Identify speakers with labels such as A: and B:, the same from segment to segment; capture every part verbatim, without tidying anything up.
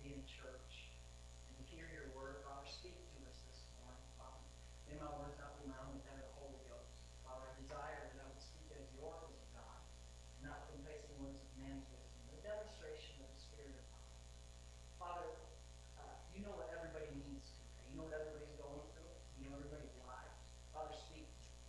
A: be in church and to hear your word. Father, speak to us this morning, Father. May my words not be my own, but that of the Holy Ghost. Father, I desire that I would speak as the oracles of God, and not with enticing words of man's wisdom, but a demonstration of the Spirit of God. Father, uh, you know what everybody needs today. You know what everybody's going through. You know everybody's lives. Father, speak.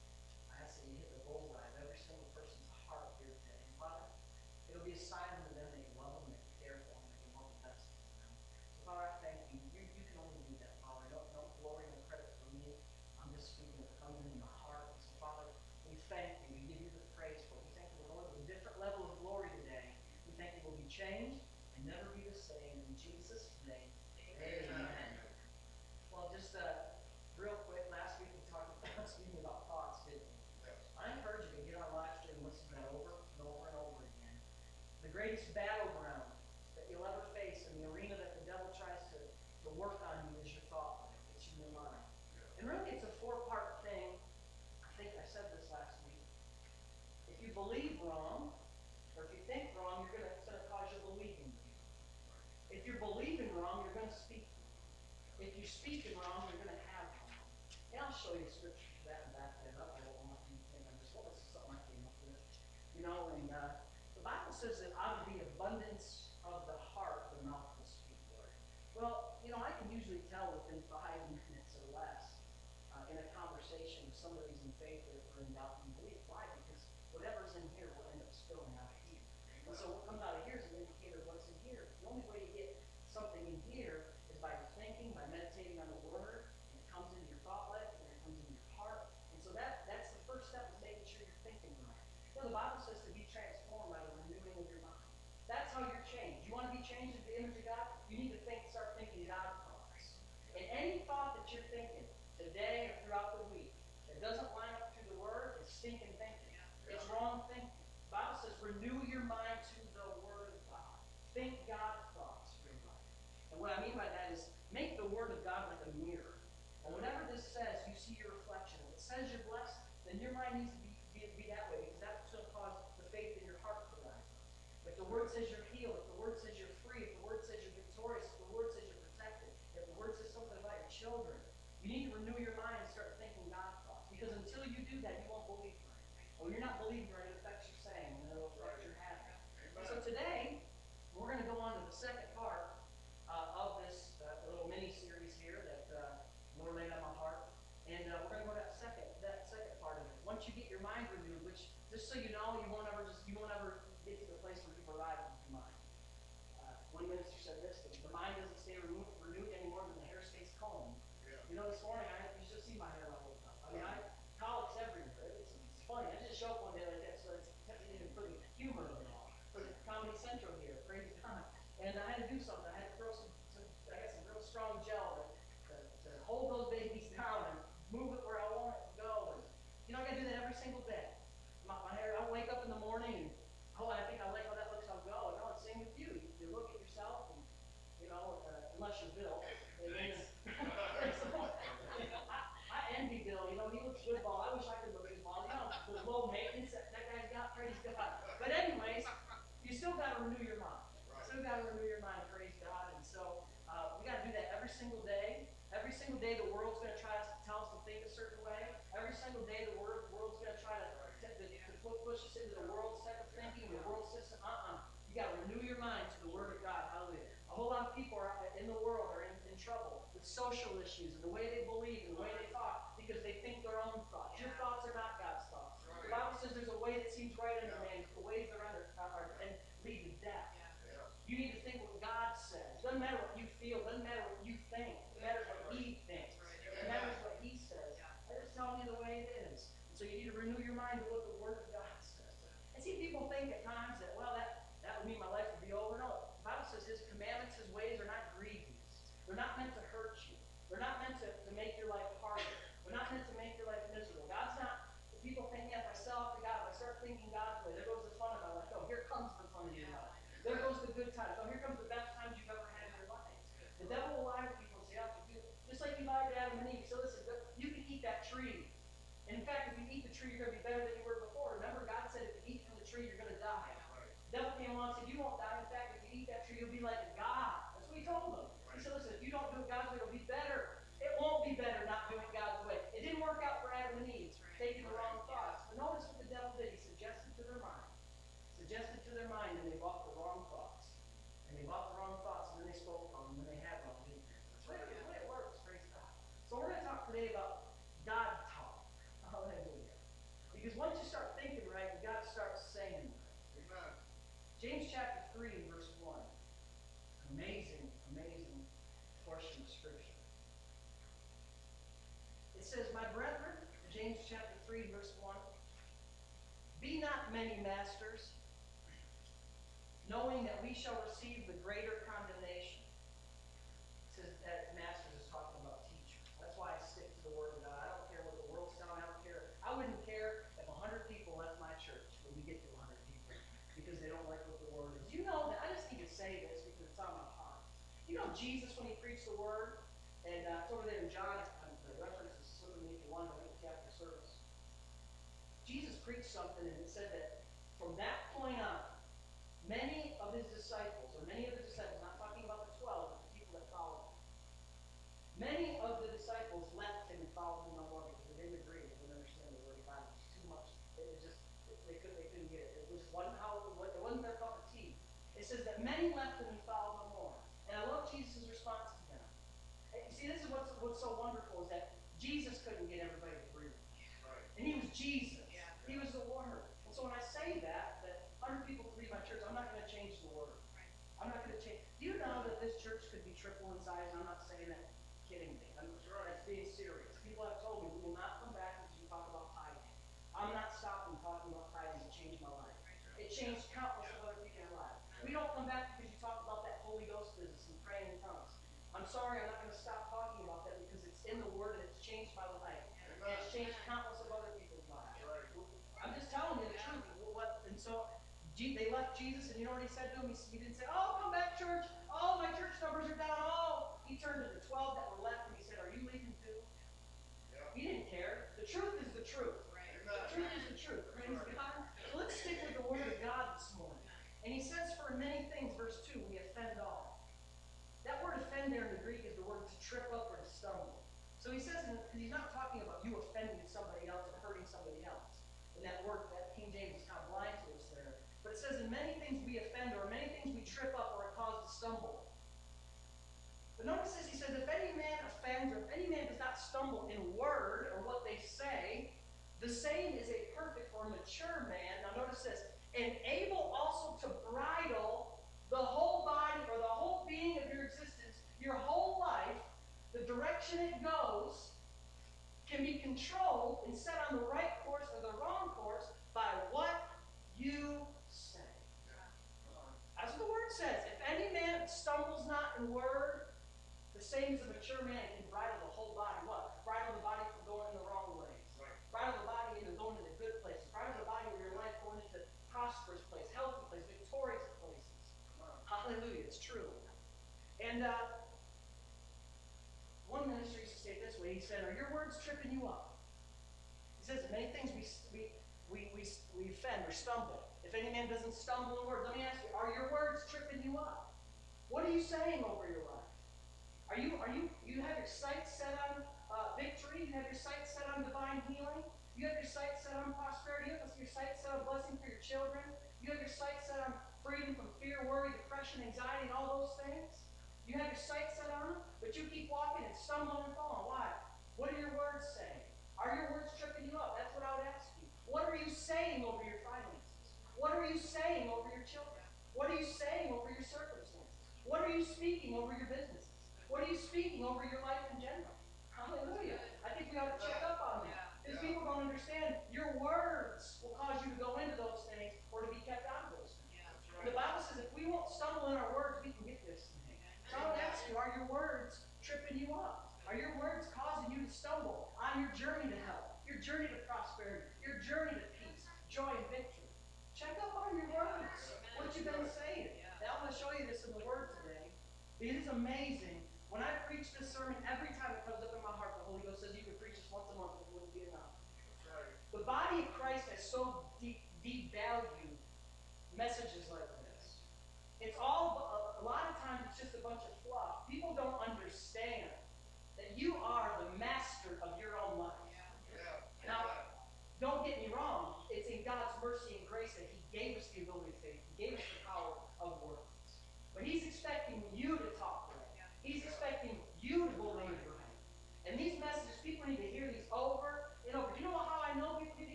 A: I ask that you hit the bullseye of every single person's heart here today. And Father, it'll be a sign to them that you love them, that you care for them, that you want the best for them. So Father, I thank you. You, you can only do that, Father. No, no glory, no credit for me. I'm just speaking what comes in my heart. So Father, we thank you. We give you the praise for it. We thank you, Lord, with a different level of glory today. We thank you will be changed and never be the same. In Jesus' name, amen. Amen. Well, just uh, real quick, last week we talked about speaking about thoughts, didn't we? I encourage you to get on live stream and listen to that over and over and over again. The greatest battleground that you'll ever face in the arena that the devil tries to, to work on you is your thought life. It's in your mind. And really it's a four-part thing. I think I said this last week. If you believe wrong, or if you think wrong, you're gonna, it's going to cause your believing to be wrong. If you're believing wrong, you're going to speak wrong. If you're speaking wrong, you're going to have wrong. And I'll show you scripture for that and back that up. I don't want you to think I'm just, well, this is something I came up with. You know, and uh, the Bible says that out of the abundance of the heart, the mouth will speak, Lord. Well, you know, I can usually tell within five minutes or less uh, in a conversation if somebody's in faith or in doubt and belief. Why? Because whatever's in here will end up spilling out of here. And so what comes out of here is an indicator of what's in here. The only way to get something in here is by thinking, by meditating on the Word, and it comes into your thought life, and it comes into your heart. And so that, that's the first step, is making sure you're thinking right. You know, the Bible says to be transformed by the renewing of your mind. That's how you're changed. You want to be changed into the image of God? You need to think, start thinking God thoughts. And any thought that you're thinking today or throughout the week that doesn't line up to the Word is stinking thinking. It's wrong thinking. The Bible says renew your mind to the Word of God. Think God thoughts for your life. And what I mean by that is make the Word of God like a mirror. And whatever this says, you see your reflection. If it says you're blessed, then your mind needs to be, be, be that way, because that's going to cause the faith in your heart to rise. If the Word says you're healed, if the Word says you're free, if the Word says you're victorious, if the Word says you're protected, if the Word says something about your children, you need to renew your mind and start thinking God thoughts. Because until you do that, you won't believe right. When you're not believing right, it affects your saying, and it'll affect your habit. So today, we're going to go on to the second part uh, of this uh, little mini-series here that uh, Lord laid on my heart. And uh, we're going to go to that second, that second part of it. Once you get your mind renewed, which, just so you know, you won't ever just you won't ever get to the place where you've arrived with your mind. Uh, one minister said this: that the mind doesn't stay renewed, renewed any more than the hair stays combed. Yeah. You know, this morning I you should see my hair level up. I mean, I colics everywhere. It's, it's funny. I just showed up one day like that, so it's even for the humor of it all, for the Comedy Central here. Praise God. And I had to do something. I had to throw some. some I got some real strong gel to, to, to hold those babies down and move it where I want it to go. And you know, I got to do that every single day. My, my hair. I wake up in the morning and oh, I think I like how that looks. I'll go. No, it's same with you. You, you look at yourself and you know, uh, unless you're Bill. And then, I, I envy Bill. You know, he looks good ball. I wish I could look good ball. You know, the low maintenance that, that guy's got. Praise God. But anyways, you still got to renew your mind. You still got to renew your mind. Praise God. And so uh, we got to do that every single day. Every single day, the world's going to try to tell us to think a certain way. Every single day, the world, world's going to try to, to, to push us into the world's type of thinking, the world system. Uh-uh. You got to renew your mind to the Word of God. Hallelujah. A whole lot of people are in the world are in, in trouble with social issues and the way they believe and the way they talk because they think their own thoughts. Your thoughts are not God's thoughts. The Bible says there's a way that seems right unto man, but the ways that are under are, are and lead to death. You need to think what God says. Doesn't matter what you feel. Doesn't matter what you think. It matters what He thinks. It matters what He says. I'm just telling you the way it is. So you need to renew your mind to what the Word of God says. And see, people think at times that, well, that, that would mean my life would be over. No, the Bible says His commandments, His ways are not grievous. They're not meant to hurt you. They're not meant to, to make your life harder. They're not meant to make your life miserable. God's not, people think, yeah, if I sell out to God, if I start thinking God's way, there goes the fun of my life. No, here comes the fun of your life. There goes the good times. Oh, here comes the best times you've ever had in your life. The devil will lie to people and say, oh, just like he lied to Adam and Eve. So listen, you can eat that tree. And in fact, if you eat the tree, you're going to be better than you were before. Remember, God said if you eat from the tree, you're going to die. The devil came along and said, you won't die. In fact, if you eat that tree, you'll be like a God. That's what he told suggested to their mind, and they bought the wrong thoughts. And they bought the wrong thoughts, and then they spoke on them when they had wrong thinking. That's right. That's the way it works, praise God. So we're going to talk today about God talk. Hallelujah. Because once you start thinking right, you got to start saying right. Amen. James chapter three, verse one. Amazing, amazing portion of Scripture. It says, my brethren, James chapter three, verse one, be not many masters, knowing that we shall receive the greater condemnation. It says that masters is talking about teachers. That's why I stick to the Word of God. I don't care what the world's telling. I don't care. I wouldn't care if a hundred people left my church when we get to a hundred people because they don't like what the Word is. You know that I just need to say this because it's on my heart. You know Jesus when he preached the Word, and uh, it's over there in John. Um, the reference is slipping me if you want to look at after service. Jesus preached something, and it said that from that point on, many of his disciples, or many of the disciples, not talking about the twelve, but the people that followed him, many of the disciples left him and followed him no more because they didn't agree. They didn't understand the Word of God. It was too much. It was just, they couldn't, they couldn't get it. It was one how, it wasn't their cup of tea. It says that many left him and followed no more. And I love Jesus' response to them. And you see, this is what's, what's so wonderful is that Jesus couldn't get everybody to agree with him. Right. And he was Jesus. Yeah. He was the Word. And so when I say that, that one hundred people leave my church, I'm not going to change the Word. Right. I'm not going to change. Do you know that this church could be triple in size? I'm not saying that kiddingly. I'm right. That's being serious. People have told me, we will not come back until you talk about tithing. I'm not stopping talking about tithing. It changed my life. Right. It changed countless yeah. of other people's lives. Yeah. We don't come back because you talk about that Holy Ghost business and praying in tongues. I'm sorry, I'm not going to stop talking about that because it's in the Word and it's changed my life. And it's changed countless of other people's lives. Right. I'm just telling you the truth. What, and so they left Jesus, and you know what he said to him? He, he didn't say, oh, come back, church. Oh, my church numbers are down. Oh, he turned to the twelve that were left, and he said, are you leaving too? Yeah. He didn't care. The truth is the truth. Right. The truth is the truth. Praise right. God. So let's stick with the Word of God this morning. And he says, for many things, verse two, we offend all. That word offend there in the Greek is the word to trip up or to stumble. So he says, and he's not talking about you offending somebody else or hurting somebody else. And that word, that King James is kind of blind to us there. But it says, in many things we offend, or many things we trip up or are caused to stumble. But notice this, he says, if any man offends, or if any man does not stumble in word or what they say, the same is a perfect or mature man. Now notice this, and able also to bridle the whole body or the whole being of your existence, your whole life, the direction it goes, can be controlled and set on the right course or the wrong course by what you say. That's what the Word says. If any man stumbles not in word, the same as a mature man can bridle the whole body. What? Bridle the body from going in the wrong ways. Right. Bridle the body into going into good places. Bridle the body of your life going into prosperous place, healthy place, victorious places. Hallelujah. It's true. And uh, one minister used to say it this way. He said, are your words tripping you up? He says, many things we, we, we, we, we offend or stumble. If any man doesn't stumble in words, let me ask you, are your words tripping you up? What are you saying over your life? Are you, are you, you have your sights set on uh, victory? You have your sights set on divine healing? You have your sights set on prosperity? You have your sights set on blessing for your children? You have your sights set on freedom from fear, worry, depression, anxiety, and all those things? You have your sights set on them, but you keep walking and stumbling and falling. Why? What are your words saying? Are your words tripping you up? That's what I would ask you. What are you saying over your finances? What are you saying over your children? What are you saying over your circumstances? What are you speaking over your businesses? What are you speaking over your life in general? Hallelujah. I think we ought to check up on that. Because people don't understand your words will cause you to go into those things or to be kept out of those things. The Bible says if we won't stumble in our words, we can get this thing. So I would ask you, are your words tripping you up? Are your words causing you to stumble on your journey to health, your journey to prosperity, your journey to peace, joy, and victory? Check up on your words, what you've been saying. Now I'm going to show you this in the Word today. It is amazing. When I preach this sermon, every time it comes up in my heart, the Holy Ghost says you can preach this once a month, it wouldn't be enough. The body of Christ has so deep, devalued messages like this. It's all, a lot of times it's just a bunch of fluff. People don't understand that you are the master of your own life. Yeah. Now, don't get me wrong. It's in God's mercy and grace that He gave us the ability to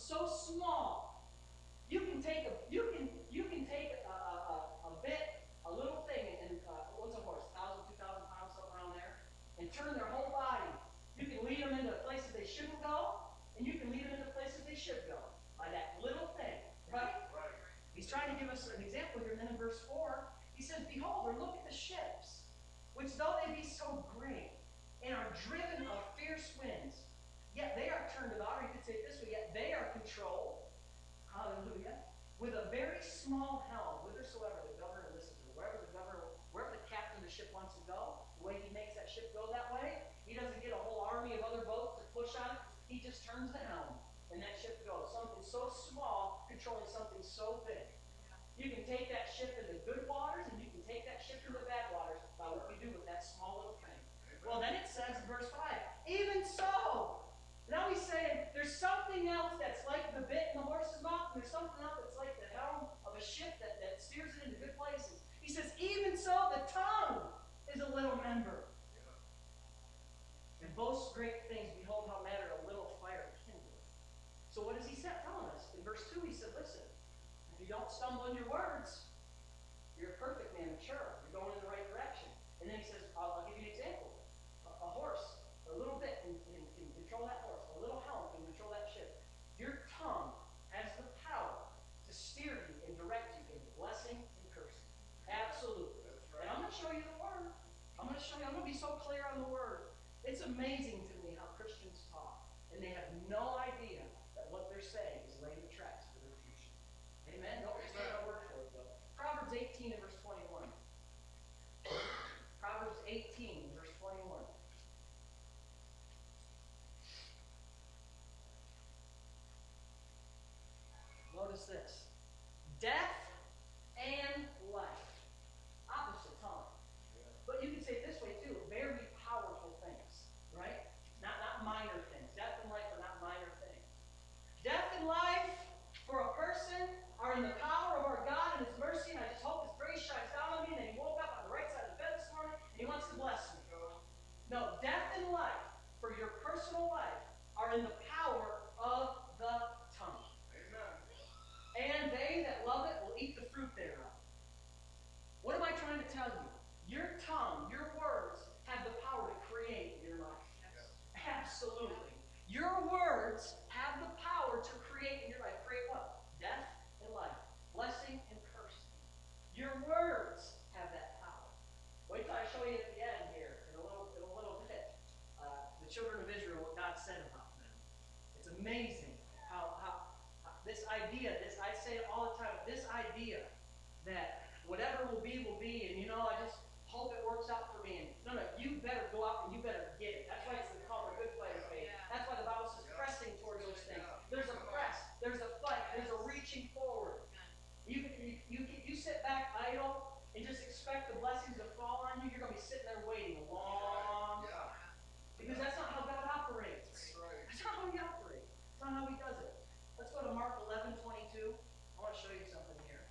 A: so small. You can take a you can you can take a, a, a, a bit, a little thing, and uh, what's a horse? Thousand, two thousand pounds, something around there, and turn their whole body. You can lead them into places they shouldn't go, and you can lead them into places they should go by that little thing, right? Right. He's trying to give us an example here, and then in verse four, he says, "Behold, or look at the ships, which though they be so great, and are driven of fierce winds, yet they are turned about," or you could say it this way, "yet they are controlled." Hallelujah. "With a very small helm, whithersoever the governor listens to," wherever the governor, wherever the captain of the ship wants to go, the way he makes that ship go that way, he doesn't get a whole army of other boats to push on it. He just turns the helm, and that ship goes. Something so small controlling something so big. You can take that ship into good waters, and you can take that ship into bad waters by what we do with that small little thing. Well, then it says in verse five, "Even so." Now he's saying there's something else that's like the bit in the horse's mouth, and there's something else that's like the helm of a ship that, that steers it into good places. He says, "Even so, the tongue is a little member, and boasts great things. Behold, how matter a little fire kindled." So what does he say, telling us? In verse two, he said, listen, if you don't stumble in your words, you're a perfect man, mature. You're going in the right direction. And then he says, I'll, I'll give you an example. A, a horse, a little bit can, can, can control that horse. A little helm can control that ship. Your tongue has the power to steer you and direct you into blessing and cursing. Absolutely. Right. And I'm going to show you the word. I'm going to show you. I'm going to be so clear on the word. It's amazing to me how Christians talk, and they have no idea that what they're saying is laying the tracks for their future. Amen? Don't just take our word for it, though. Proverbs eighteen and verse twenty-one. Proverbs eighteen, verse twenty-one. Notice this. Death and life. Opposite tongue. But you can say it this way too. Very powerful things. Right? Not, not minor things. Death and life are not minor things. Death and life for a person are in the power of our God and His mercy, and I just hope His grace shines down on me, and then He woke up on the right side of the bed this morning, and He wants to bless me. No, death and life for your personal life are in the power of the tongue. Amen. And they that love it will eat the fruit thereof. What am I trying to tell you? Your tongue, your words, have the power to create your life. Yes. Absolutely. Your words have the power to create in your life. Create what? Death and life. Blessing and cursing. Your words have that power. Wait till I show you at the end here, in a little, in a little bit, uh, the children of Israel, what God said about them. It's amazing how, how, how this idea, this I say it all the time, this idea that whatever will be, will be, and you know, I just hope it works out for me. And no, no, you better go out and you better get it. That's why it's called a good fight of faith. That's why the Bible says pressing towards those things. There's a press, there's a fight, there's a reaching forward. You can you, you, you sit back idle and just expect the blessings to fall on you. You're going to be sitting there waiting a long time. Because that's not how God operates. That's not how He operates. That's not how He does it. Let's go to Mark eleven twenty-two. I want to show you something here.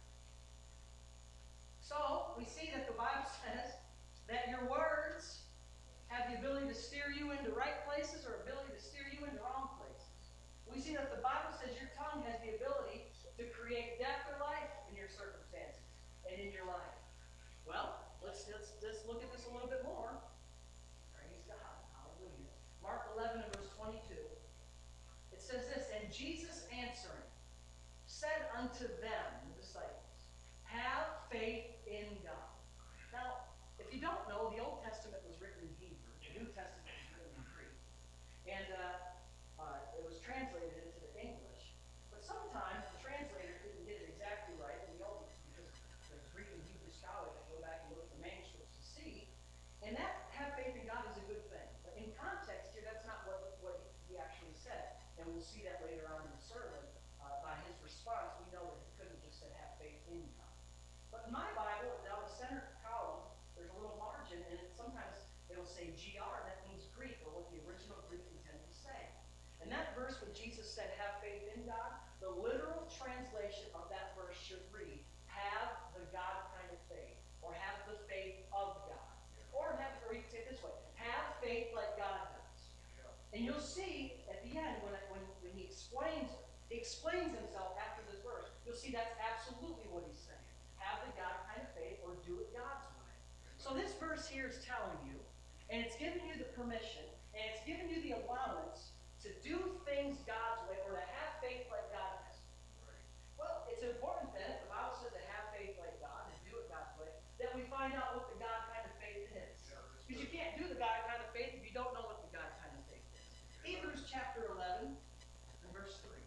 A: So, we see that the Bible says that your words have the ability to steer you into right places or ability to steer you into wrong places. We see that the Bible says your tongue has the ability to create death or life in your circumstances and in your life. Well, let's, let's, let's look at this a little bit more. Praise God. Hallelujah. Mark eleven and verse twenty-two. It says this, "And Jesus answering said unto them," the disciples, "Have faith in God." Now, if you don't know, the Old Testament was written in Hebrew. The New Testament was written in Greek. And uh, uh, it was translated into the English. But sometimes the translator didn't get it exactly right in the Old, because the Greek and Hebrew scholars that go back and look at the manuscripts to see. And that have faith in God is a good thing. But in context here, that's not what, what he actually said. And we'll see that later on in the sermon. Uh, by his response, we know that he couldn't have just said have faith in God. But in my Bible, down the center column, there's a little margin, and it, sometimes it'll say G R, and that means Greek, or what the original Greek intended to say. And that verse when Jesus said, have faith in God, the literal translation of that verse should read, have the God kind of faith, or have the faith of God. Or have, or you can say it this way, have faith like God does. And you'll see at the end, when, when, when he explains it, He explains himself after this verse. You'll see that's absolutely what he's saying. Have the God kind of faith or do it God's way. So this verse here is telling you, and it's giving you the permission, and it's giving you the allowance to do things God's way or to have faith like God has. Well, it's important then, if the Bible says to have faith like God and do it God's way, that we find out what the God kind of faith is. Because you can't do the God kind of faith if you don't know what the God kind of faith is. Hebrews chapter eleven and verse three.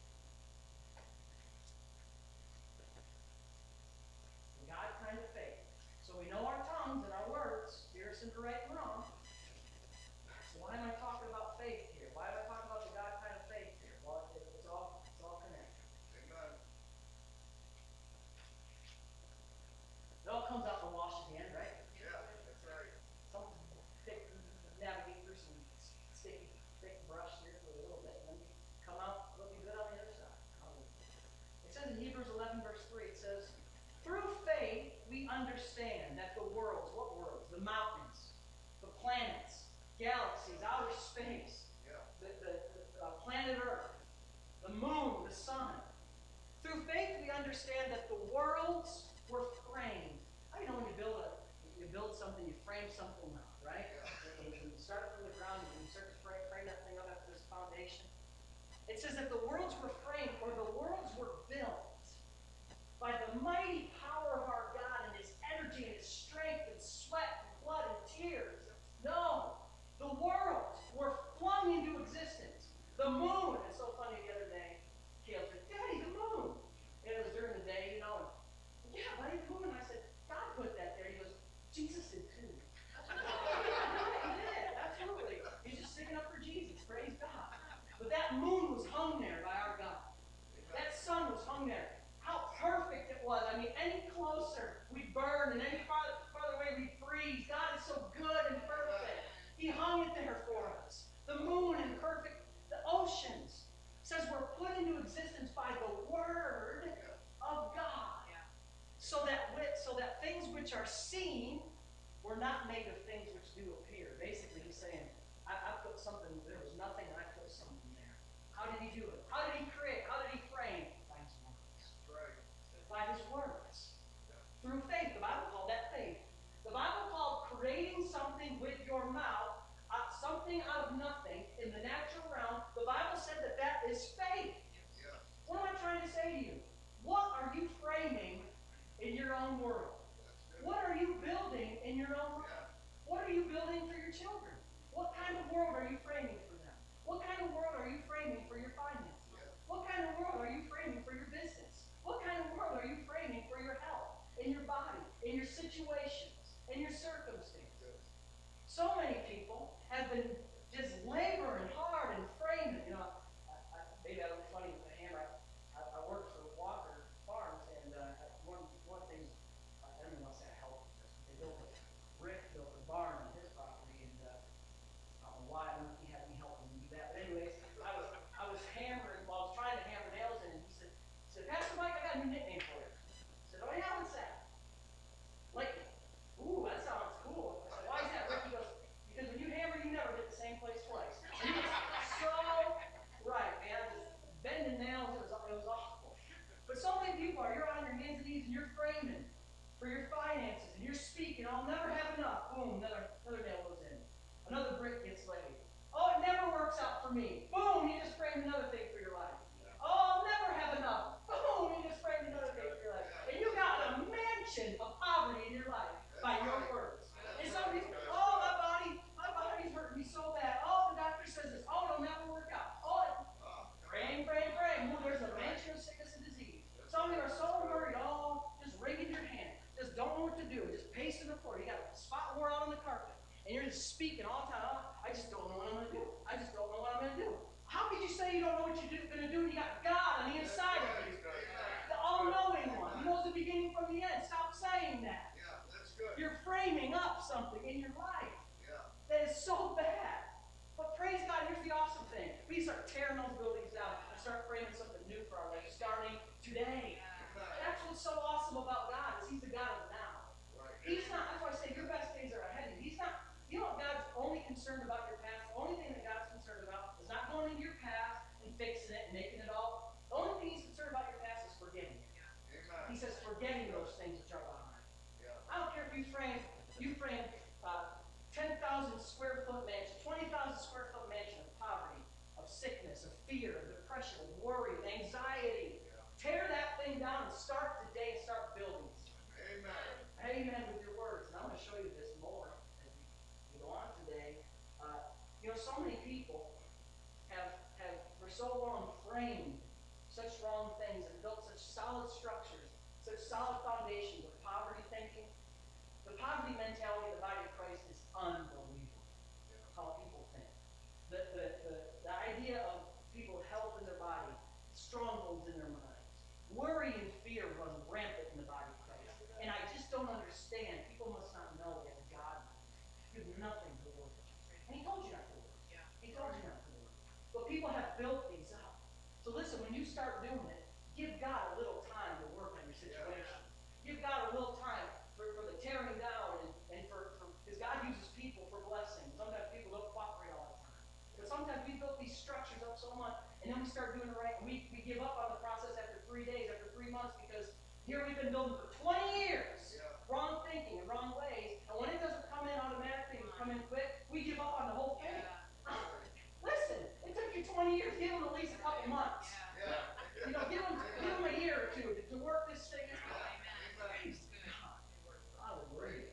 A: The God kind of faith. So we know our tongues and our words steer us into right and wrong. So why am I talking about faith here? Why am I talking about the God kind of faith here? Well, it, it's all it's all connected.
B: Amen.
A: It all comes out in the wash at the end, right?
B: Yeah, that's right.
A: Some thick, navigate through some sticky, thick brush here for a little bit, and then you come out looking good on the other side. It says in Hebrews eleven, verse three, it says, through faith we understand that the worlds, what worlds? The mountains, the planets, galaxies, outer space,
B: Yeah.
A: the, the, the uh, planet Earth, the moon, the sun. Through faith we understand that the worlds were framed. How you know when you build a you build something, you frame something up, right? And you start from the ground and you start to frame, frame that thing up after this foundation. It says that the worlds were framed, or the worlds were built by the mighty power of our God and his energy and his strength and sweat and blood and tears. No, the worlds were flung into existence. The moon, it's so funny the other day, Caleb said, Daddy, the moon. And it was during the day, you know, and yeah, buddy, the moon. I said, God put that there. He goes, Jesus did too. He did, absolutely. He's just sticking up for Jesus, praise God. But that moon was hung there by our God. That sun was hung there. How perfect it was. I mean, any closer, we'd burn, and any farther, farther away, we'd freeze. God is so good and perfect. He hung it there for us. The moon and perfect, the oceans, says we're put into existence by the word of God. So that, so that things which are seen were not made of things which do appear. Basically, he's saying, I, I put something, there was nothing, and I put something there. How did he do it? How did he create? How did he frame? By his words.
B: Right.
A: By his words. Through faith. The Bible called that faith. The Bible called creating something with your mouth, uh, something out of nothing in the natural realm. The Bible said that that is faith.
B: Yeah.
A: What am I trying to say to you? What are you framing in your own world? What are you building in your own world? What are you building for your children? What kind of world are you framing for them? What kind of world are you framing for your finances? What kind of world are you framing for your business? What kind of world are you framing for your health, in your body, in your situations, in your circumstances? So many people have been just laboring hard and framing. You know, I, I, maybe I look funny with the hammer. I, I worked for Walker Farms, and uh, one one thing, I don't even want to say I helped. They built a Rick built a barn on his property, and uh, I don't know why. I don't know if he had me helping him do that. But anyways, I was I was hammering. Well, I was trying to hammer nails in, and he said, he said, Pastor Mike, I got a new nickname for you. I said, oh yeah, what's that? Like, ooh, that sounds cool. I said, why is that, Rick? He goes, because when you hammer, you never hit the same place twice. And he was so right, man. Just bending nails, it was, it was awful. But so many people are, you're on your hands and knees and you're framing for your finances and you're speaking, I'll never have enough. Boom, another, another nail goes in. Another brick gets laid. Oh, it never works out for me. Boom, you just framed another thing for your life. Oh, I'll never have enough. Boom, you just framed another thing for your life. And you got a mansion of poverty in your life by your words. And some people, oh, my body, my body's hurting me so bad. Oh, the doctor says this. Oh, it'll never work out. Oh, it, praying, praying, praying. Well, there's a mansion of sickness and disease. Some of you are so worried, oh, just wringing your hand. Just don't know what to do. Just pacing the floor. You got a spot wore out on the carpet. And you're just speaking all the time. Oh, I just don't know what I'm going to do. I just don't know what I'm going to do. How could you say you don't know what you're going to do when you got God on the inside of you? The all-knowing one. He knows the beginning from the end. Stop saying that.
B: Yeah, that's good.
A: You're framing up something in your life
B: Yeah.
A: that is so bad. But praise God, here's the awesome thing. We start tearing those buildings down and start framing something new for our life, starting today. That's what's so awesome about God, is He's the God of now.
B: Right.
A: He's not, that's why I say your best days are ahead of you. He's not, you know what God's only concerned about your past? The only thing that God's concerned about is not going into your past and fixing it and making it all thousand square foot mansion, twenty thousand square foot mansion of poverty, of sickness, of fear, of depression, of worry, of anxiety. Tear that thing down and start today and start building.
B: Amen.
A: Amen with your words. And I'm going to show you this more as we go on today. Uh, you know, so many people have, have for so long framed such wrong things and built such solid structures, such solid foundations of poverty thinking. The poverty mentality of the body of Christ is unbelievable. How people think. The, the, the, the idea of people health in their body, strongholds in their minds. Worry and fear run rampant in the body of Christ. And I just don't understand. People must not know that God gives nothing to work. And he told you not to work. He told you not to work. But people have built these up. So listen, when you start doing it, give God a little time to work on your situation. Give God a little time for, for the tearing down and, and for, for because God uses people for blessing. Sometimes people don't cooperate all the time. But sometimes we build these structures up so much, and then we start doing it right, and we, we give up on the process after three days, after three months, because here we've been building for twenty years. Yeah. Wrong thinking and wrong ways. And when it doesn't come in automatically and come in quick, we give up on the whole thing. Yeah. Listen, it took you twenty years. Give them at least a couple months. Yeah. Yeah. You know, give them, give them a year or two to, to work this thing out. Praise God. Hallelujah.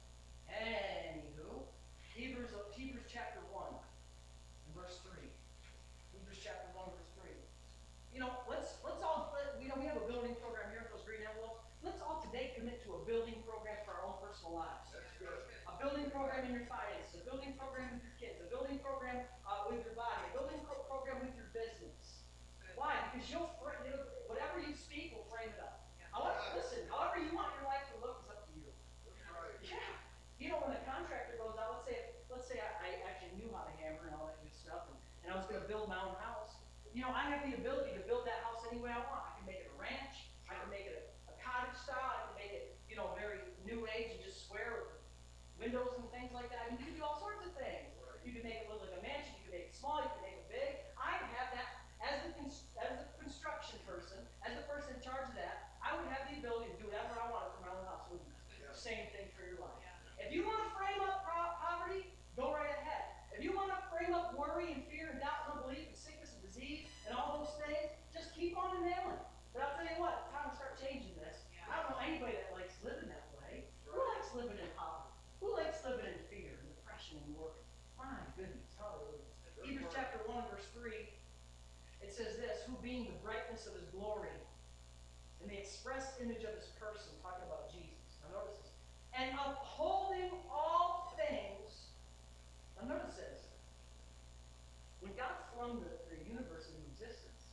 A: Anywho, Hebrews, Hebrews chapter one, verse three. Hebrews chapter one, verse three. You know, let's let's all, you know, we have a building program here with those green envelopes. Let's all today commit to a building program for our own personal lives.
B: That's good.
A: A building program in your finances, a building program with your kids, a building program uh, with your body, a building pro- program with your business. Why? Because you'll, you know, whatever you speak will frame it up. However, listen, however you want your life to look is up to you. Yeah. You know, when a contractor goes out, let's say, let's say I, I actually knew how to hammer and all that good stuff, and, and I was going to build my own house. You know, I have the ability to build that house any way I want. I can make it a ranch. I can make it a, a cottage style. I can make it, you know, very new age and just square with windows and things like that. I mean, you can do all sorts of things. You can make it look like a mansion. You can make it small. You can make it big. I have that as the as the construction person, as the person in charge of that. I would have the ability to do whatever I wanted for my own house, wouldn't I? Yeah. Same thing for your life. Yeah. If you want to frame up poverty, go right ahead. If you want to frame up worry and fear and doubt and unbelief and sickness and disease and all those things, just keep on and nailing it. But I'll tell you what, it's time to start changing this. Yeah. I don't know anybody that likes living that way. Right. Who likes living in poverty? Who likes living in fear and depression and worry? My goodness, hallelujah. Hebrews chapter one, verse three, it says this, who being the brightness of his glory and the express image of his person, talking about Jesus. Now notice this. And upholding all things. Now notice this. When God flung the, the universe into existence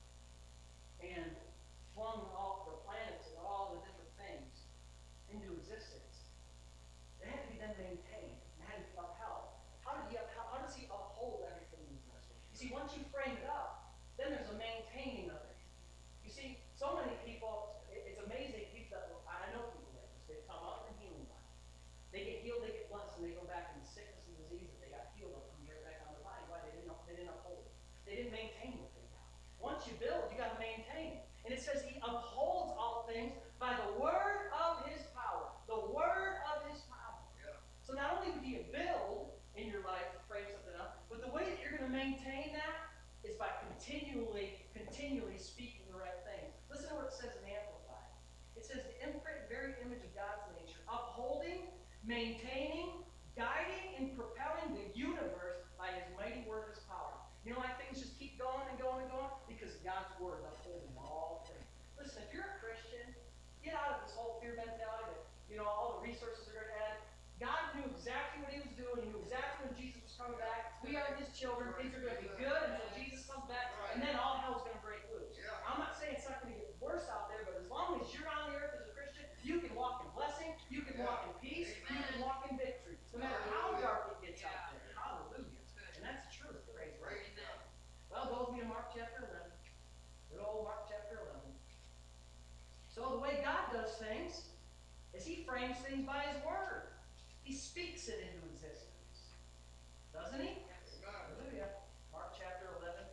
A: and flung all the planets and all the different things into existence, they had to be then maintained. They had to be upheld. How did he upheld? How does he uphold everything in this? You see, once you frame it up, then there's a maintaining of it. You see, so many people, it, it's amazing. People that, I know people like this. They come up in healing body. They get healed, they get blessed, and they go back into sickness and disease that they got healed of, come right back on their body. Why? They didn't, they didn't uphold it. They didn't maintain what they got. Once you build, you got to maintain it. And it says he upholds all things by the word of his power. The word of his power. Yeah. So not only do you build in your life to frame something up, but the way that you're going to maintain that is by continually, continually speaking the right things. Listen to what it says in Amplified. It says the imprint, very image of God's nature, upholding, maintaining, guiding, and propelling the universe by his mighty word of his power. You know why things just keep going and going and going? Because God's word is upholding all things. Listen, if you're a Christian, get out of this whole fear mentality that, you know, all the resources are going to add. God knew exactly what he was doing. He knew exactly when Jesus was coming back. We are his children. Things are going to be good until Jesus comes back, and then all hell's going to break loose. I'm not saying it's not going to get worse out there, but as long as you're on the earth as a Christian, you can walk in blessing, you can walk in peace, you can walk in victory, no matter how dark it gets out there. Hallelujah. And that's the truth. Praise God. Well, go with me to Mark chapter eleven. Good old Mark chapter eleven. So the way God does things is he frames things by his word. He speaks it into existence. Doesn't he? Hallelujah. Mark chapter eleven,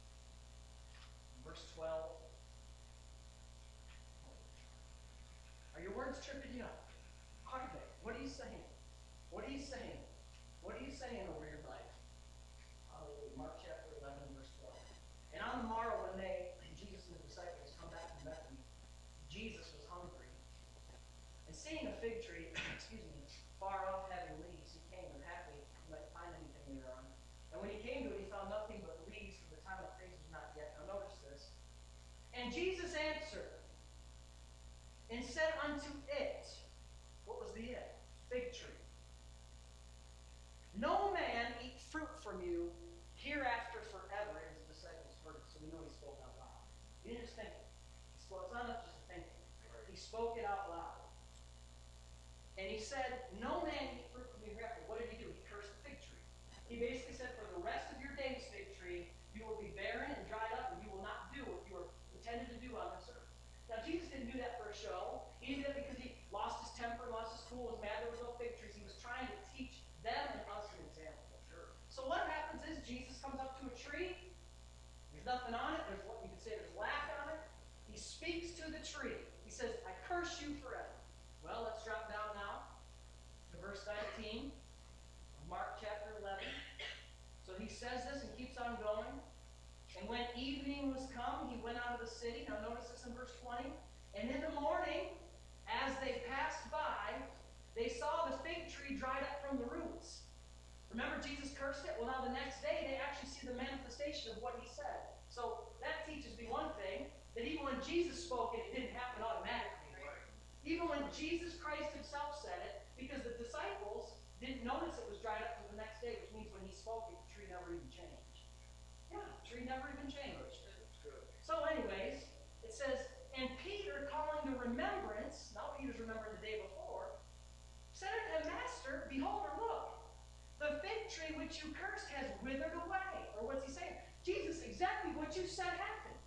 A: verse twelve. Are your words tripping you up? Are they? What are you saying? What are you saying? What seeing a fig tree, excuse me, far off having leaves, he came, and happily he might find anything thereon. And when he came to it, he found nothing but leaves, for the time of figs was not yet. Now notice this. And Jesus answered and said unto it, what was the it? Fig tree. No man eat fruit from you hereafter forever. And his disciples heard it, so we know he spoke out loud. He didn't just think it. He spoke, it's not enough just to think it. He spoke it out loud. And he said, no man eat fruit from you hereafter. What did he do? He cursed the fig tree. He basically said, for the rest of your days, fig tree, you will be barren and dried up, and you will not do what you were intended to do on this earth. Now, Jesus didn't do that for a show. He did that because he lost his temper, lost his cool, was mad there was no fig trees. He was trying to teach them and us an example. Sure. So what happens is Jesus comes up to a tree. There's nothing on it. There's what you could say there's lack on it. He speaks to the tree. He says, I curse you forever. Well, let's drop down now to verse nineteen of Mark chapter eleven. So he says this and keeps on going. And when evening was come, he went out of the city. Now notice this in verse twenty. And in the morning, as they passed by, they saw the fig tree dried up from the roots. Remember, Jesus cursed it? Well, now the next day, they actually see the manifestation of what he said. So that teaches me one thing, that even when Jesus spoke it, it didn't happen automatically. Right. Even when Jesus Christ himself said it, because the disciples didn't notice it was dried up for the next day, which means when he spoke it, the tree never even changed. Yeah, the tree never even changed.
B: That's good. So
A: anyways, it says, and Peter, calling to remembrance, not what he was remembering the day before, said unto him, Master, behold or look, the fig tree which you cursed has withered away. Or what's he saying? Jesus, exactly what you said happened.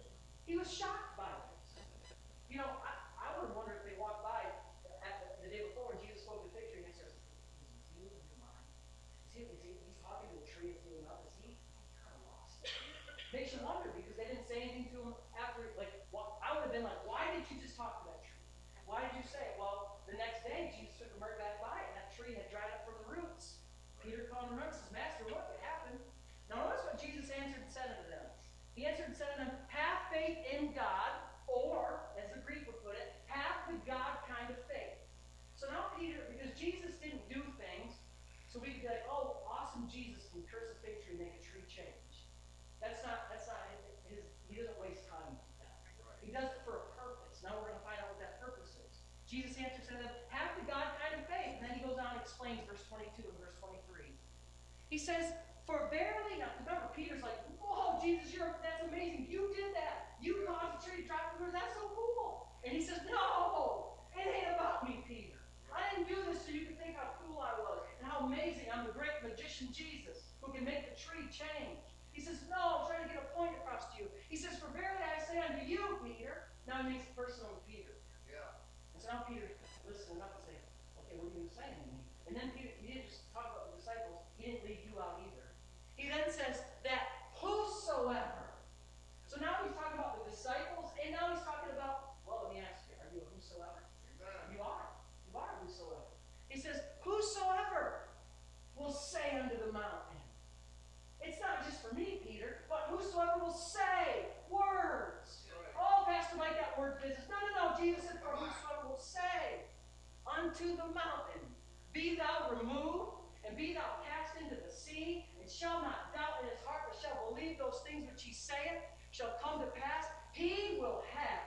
A: He was shocked by this. You know, I, I would wonder if they walked by at the, the day before and Jesus spoke to the fig tree and says, is he losing your mind? Is he, is he, he's talking to a tree that's healing up? Is he kind of lost it? Makes you wonder because they didn't say anything to him after. Like, well, I would have been like, why did you just talk to that tree? Why did you say it? Well, the next day Jesus took the bird back by and that tree had dried up from the roots. Peter called and remembers, says, Master, look, it happened. Now notice what Jesus answered and said unto them. He answered and said unto them, have faith in God, or, as the Greek would put it, have the God kind of faith. So now Peter, because Jesus didn't do things, so we could be like, oh, awesome, Jesus can curse a fig tree and make a tree change. That's not, that's not his, his he doesn't waste time like that. Right. He does it for a purpose. Now we're going to find out what that purpose is. Jesus answered and said, have the God kind of faith. And then he goes on and explains verse twenty-two and verse twenty-three. He says, for verily, now remember, Peter's like, whoa, Jesus, you're, that's amazing. You did that. You caused the tree to drop from the roots. That's so cool. And he says, no, it ain't about me, Peter. I didn't do this so you could think how cool I was and how amazing I'm the great magician Jesus who can make the tree change. He says, no, I'm trying to get a point across to you. He says, for verily I say unto you, Peter. Now he makes it personal with Peter. Yeah. And so now Peter listens enough to say, okay, what are you saying to me? And then Peter, he didn't just talk about the disciples. He didn't leave you out either. He then says that whosoever. So now he's talking about the disciples, and now he's talking about, well, let me ask you, are you a whosoever? Amen. You are. You are a whosoever. He says, whosoever will say unto the mountain. It's not just for me, Peter, but whosoever will say words. Right. Oh, Pastor Mike, that word business. No, no, no. Jesus said, for whosoever will say unto the mountain, be thou removed, and be thou cast into the sea, and shall not doubt in his heart, but shall believe those things which he saith shall come to pass. He will have,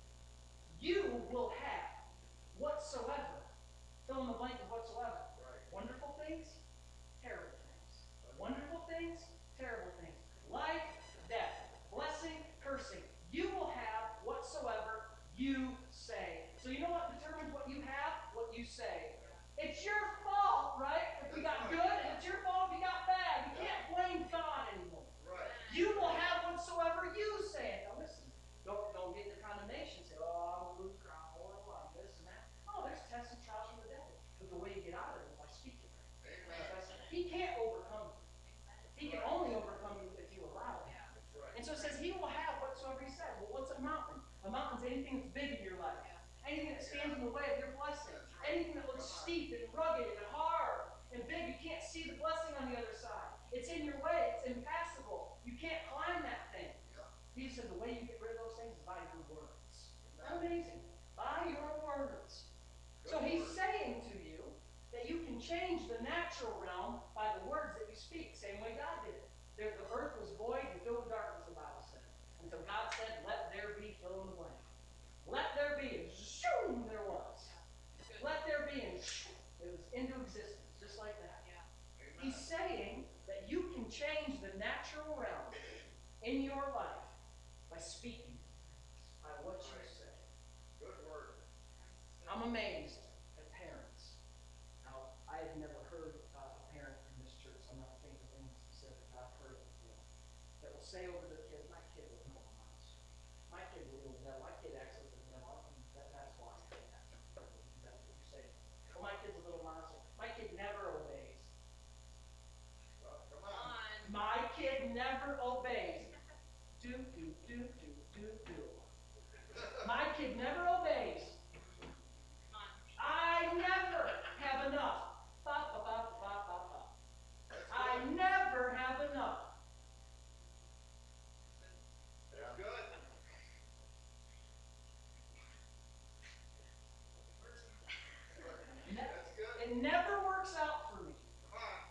A: you will have, whatsoever. Fill in the blank of whatsoever. Right. Wonderful things, terrible things. Wonderful things, terrible things. Life, death, blessing, cursing. You will have whatsoever you say. So you know what determines what you have? What you say. It's your fault, right? If we got good, and it's your fault if you got bad. You can't blame God anymore. Right. You will have whatsoever you say. Now listen, don't, don't get into condemnation. Say, oh, I'm a loser, I'm horrible, I'm this and that. Oh, there's tests and trials from the devil. But the way you get out of it is by speaking. Amen. He can't overcome you. He can only overcome you if you allow him. Right. And so it says he will have whatsoever he says. Well, what's a mountain? A mountain's anything that's big in your life. Anything that stands in the way of your blessing. Anything that looks steep and rugged and hard and big, you can't see the blessing on the other side. It's in your way. It's impassable. You can't climb that thing. Jesus said the way you get rid of those things is by your words. Isn't that amazing? By your words. in your life by speaking, by what you say.
B: Good word.
A: I'm amazed at parents. Now, I have never heard uh, a parent in this church, so I'm not thinking of anyone specific, but I've heard it before, that will say over their kid, my kid was no monster. My kid was a little devil. My kid acts like a devil. That, that's why I say that. That's what you say. Well, my kid's a little monster. My kid never obeys.
B: Well, come on.
A: My kid never obeys. Do, do, do, do, do, do. My kid never obeys. I never have enough. Ba, ba, ba, ba, ba, ba. I never have enough.
B: That's good.
A: Ne-
B: That's good.
A: It never works out for me.
B: Come on.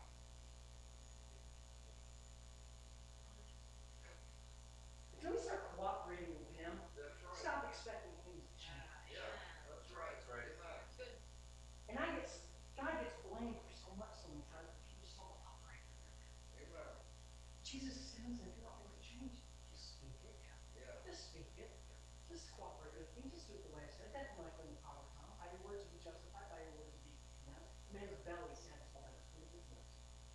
A: Until we start cooperating with him,
B: That's right.
A: stop expecting things to change.
B: Yeah, that's right. That's right. Amen.
A: And I get, God gets blamed for so much so many times because people just don't cooperate with him.
B: Amen.
A: Jesus sins and if you don't want to change, just speak it.
B: Yeah.
A: Just speak it. Just cooperate with me. Just do it the way I said. That's not like in the power of tongue. By your words to be justified, by your words to be condemned. Man's belly satisfies the food of his lips.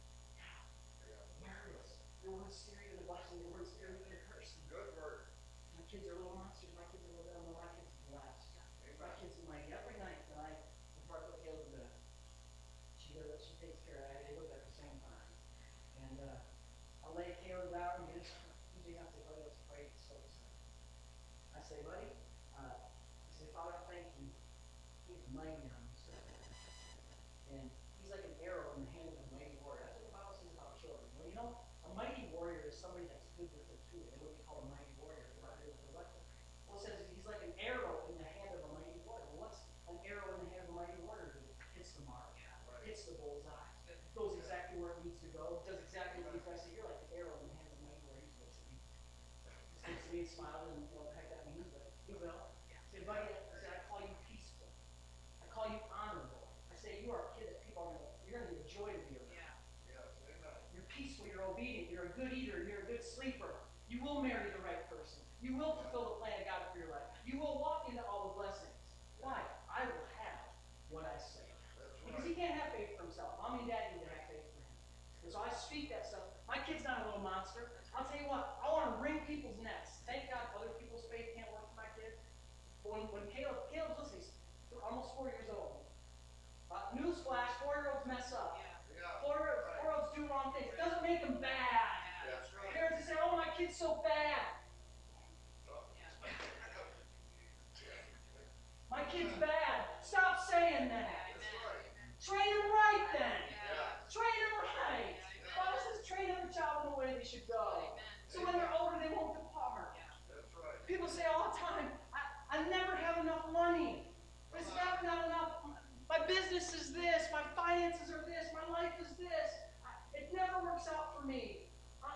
B: Yeah.
A: Words. Your words steer you to the blessing. Your words steer you to the curse.
B: Good word.
A: My kids are little monsters. My kids are little devil. My kids are blessed. My
B: Amen.
A: kids are mighty. Every night that I, before I put Caleb to bed, she does, she takes care of it. They look at the same time. And uh, I'll lay Caleb down and get his, usually I say, buddy, let's pray. It's so exciting. I say, buddy, uh, I say, Father, I thank you. He's mighty on this earth. And he's like an arrow in the hand of a mighty warrior. That's what the Bible says about children. Well, you know, a mighty warrior is somebody that's good with a tool. They would be called a mighty warrior. They're not good with a weapon. Well, it says he's like an arrow in the hand of a mighty warrior. Well, what's an arrow in the hand of a mighty warrior do? Hits the mark.
B: Right.
A: Hits the bullseye. Goes exactly where it needs to go. Does exactly what he's supposed to. You're like an arrow in the hand of a mighty warrior. He's supposed to be. He looks at me and smiles and you know what the heck that means, but he will. I say, buddy, I say, I call you peaceful. I call you honorable. I say, you are a kid that people are going to, you're going to get joy to be around.
B: Yes. Amen.
A: You're peaceful, you're obedient, you're a good eater, you're a good sleeper. You will marry the right person. You will fulfill the plan of God for your life. You will walk into all the blessings. Why? I will have what I say.
B: That's
A: Because
B: right.
A: he can't have faith for himself. Mommy and daddy need to have faith for him. And so I speak that stuff. My kid's not a little monster. I'll tell you what, I want to wring people's necks. Thank God other people's faith can't work for my kid. But when, when Caleb, Caleb's listening, he's almost four years old. Uh, newsflash, four-year-olds mess up.
B: Yeah.
A: Four-year-olds, four-year-olds do wrong things. It doesn't make them bad.
B: That's right.
A: Parents that say, oh, my kid's so bad. My kid's bad. Stop saying that.
B: That's right.
A: Train them right then.
B: Yeah.
A: Train them right. God says train every child in the way they should go. So when they're older, they won't depart.
B: That's right.
A: People say all the time, I, I never have enough money. There's never not enough. My business is this. My finances are this. My life is this. I, it never works out for me. I,